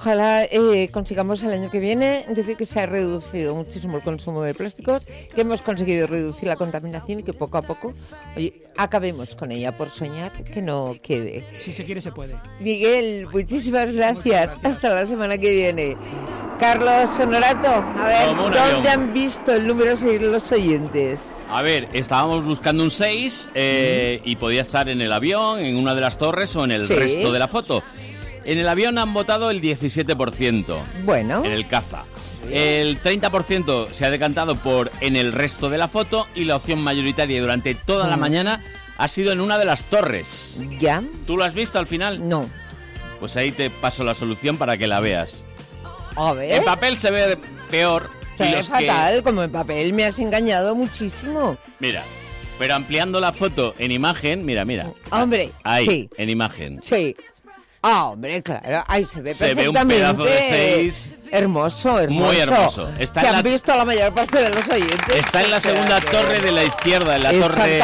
consigamos el año que viene decir que se ha reducido muchísimo el consumo de plásticos, que hemos conseguido reducir la contaminación y que poco a poco, acabemos con ella por soñar que no quede.
Si se quiere, se puede.
Miguel, muchísimas gracias. Hasta la semana que viene. Carlos Honorato, a ver, ¿dónde han visto el número 6 los oyentes?
A ver, estábamos buscando un 6 y podía estar en el avión, en una de las torres o en el resto de la foto. En el avión han votado el 17%.
Bueno.
En el caza. El 30% se ha decantado por en el resto de la foto y la opción mayoritaria durante toda la mañana ha sido en una de las torres.
¿Ya?
¿Tú lo has visto al final?
No.
Pues ahí te paso la solución para que la veas.
A ver.
En papel se ve peor.
Se ve fatal, como en papel me has engañado muchísimo.
Mira, pero ampliando la foto en imagen, mira.
Hombre,
ahí,
sí.
En imagen.
Sí. Ah, hombre, claro, ahí se ve perfectamente.
Se ve un pedazo de 6.
Hermoso.
Muy hermoso.
Está que han visto la mayor parte de los oyentes.
Está en la segunda torre de la izquierda, en la torre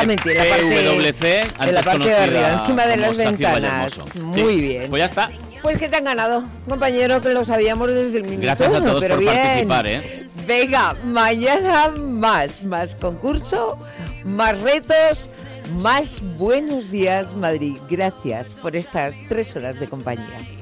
PwC,
en la parte de arriba, encima de las ventanas. Muy bien.
Pues ya está.
Pues que te han ganado, compañero, que lo sabíamos desde el minuto.
Gracias a todos
pero
por
bien.
participar,
Venga, mañana más concurso, más retos, más Buenos Días Madrid. Gracias por estas 3 horas de compañía.